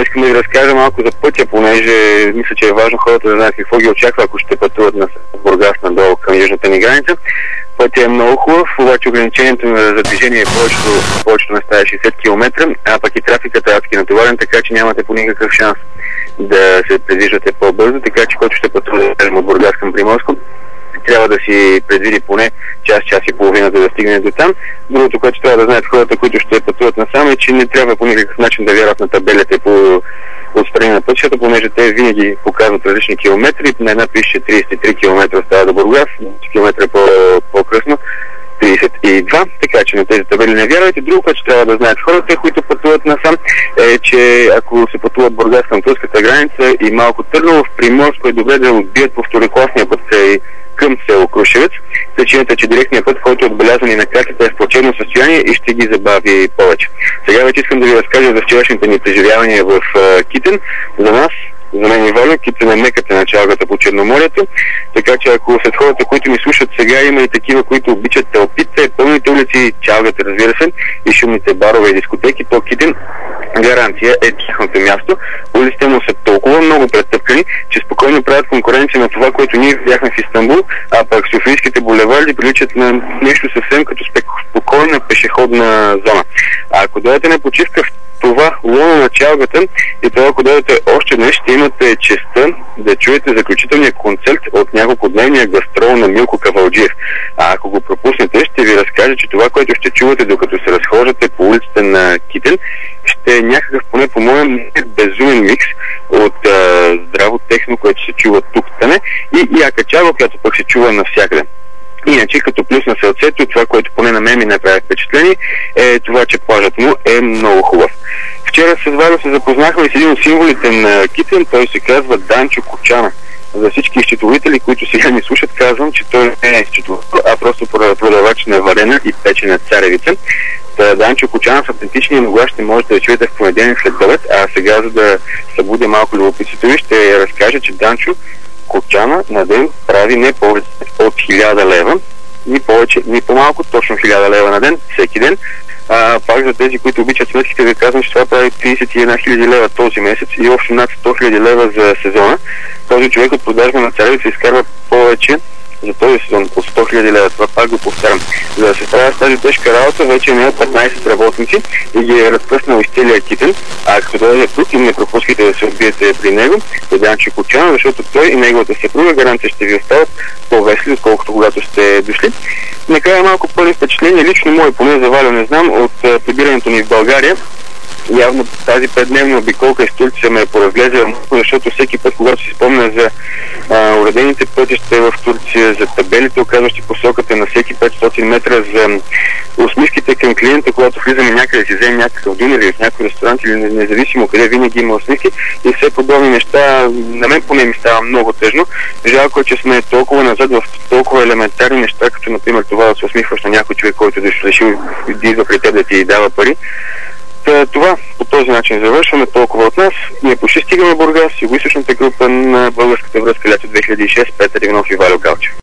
искам да ви разкажа малко за пътя, понеже мисля, че е важно хората да знаят какво ги очаква, ако ще пътуват на Бургас надолу към южната ни граница. Пътя е много хубав, обаче ограничението за движение е повечето места е 60 км, а пък и трафикът е адски натоварен, така че нямате по никакъв шанс да се придвижвате по-бързо, така че който ще пътува от Бургас към Приморско, трябва да си предвиди поне час и половина, за да стигне до там. Другото, което трябва да знаят хората, които ще пътуват насам, е, че не трябва по никакъв начин да вярват на табелите по отстрани на пътищата, понеже те винаги показват различни километри. На една пише 33 км остава до Бургас, 10 км по-късно 32, така че на тези табели не вярвайте. Друго, което трябва да знаят хората, които пътуват насам, е, че ако се пътуват Бургас към турската граница и малко Търново, в Приморско е добре да отбият по второкласния път към село Крушевец. Причината е, че директният път, който е отбелязан и на картата, е в плачевно състояние и ще ги забави повече. Сега вече искам да ви разкажа за вчерашните ни преживявания в Китен. За нас, за мен и Валя, Китен е меката на чалгата по Черноморието, така че ако след хората, които ни слушат сега, има и такива, които обичат тълпите, пълните улици, чалгата, разбира се, и шумните барове и дискотеки, то Китен гаранция е тяхното място. Улиците му са толкова много претъпкани, че спокойно правят конкуренция на това, което ние видяхме в Истанбул, а пък софийските булеварди приличат на нещо съвсем като спокойна пешеходна зона. А ако дойдете на почивка в това лоно на чалгата и това, ако дойдете още днес, ще имате честта да чуете заключителния концерт от няколкодневния гастрол на Милко Кавалджиев. А ако го пропуснете, ще ви разкажа, че това, което ще чувате докато се разхождате по улиците на Китен, ще е някакъв, поне по моем, безумен микс от здраво техно, което се чува тук-тане, и яка чалга, която пък се чува навсякъде. Иначе, като плюс на сърцето, това, което поне на мен ми направи впечатление, е това, че плажът му е много хубав. Вчера с Валя се запознахме с един от символите на Китен, той се казва Данчо Кочана. За всички счетоводители, които сега ни слушат, казвам, че той не е счетоводител, а просто продавач на варена и печена царевица. Данчо Кочана в автентичния ногла ще можете да чуете в понеделник след обед, а сега, за да събудя малко любопитството ви, ще разкажа, че Данчо Кочана на ден прави не повече от 1000 лева, ни повече, ни по-малко, точно 1000 лева на ден, всеки ден. Пак за тези, които обичат сметките, да казвам, че това прави 31 000 лева този месец и общо над 100 000 лева за сезона. Този човек от продажба на царевица изкарва повече за този сезон от 100 000 лева. Това пак го повтарям. За да се справя с тази тежка работа, вече е 15 работници и ги е разпръснал из целия Китен. А като дойде тук и не пропускайте да се отбиете при него, е Данчо Кочана, защото той и неговата съпруга гаранция ще ви оставят по-весли, отколкото когато сте дошли. Накрая малко пълни впечатления, лично мое, поне за Валя не знам, от прибирането ни в България. Явно тази 5-дневна обиколка из Турция ме е поразглезила, защото всеки път, когато си спомня за уредените пътища в Турция, за табелите, оказващи посоката на всеки 500 метра, за усмивките към клиента, когато влизаме някъде, си вземем някакъв дюнер или в някой ресторант или независимо къде, винаги има усмивки и все подобни неща, на мен поне ми става много тъжно. Жалко е, че сме толкова назад в толкова елементарни неща, като например това да се усмихваш на някой човек, който да решил да идва при теб да ти дава пари. Това по този начин завършваме толкова от нас. Ние почти стигаме Бургас, югоизточната група на българската връзка лято 2006, Петър Иванов и Валю Галчев.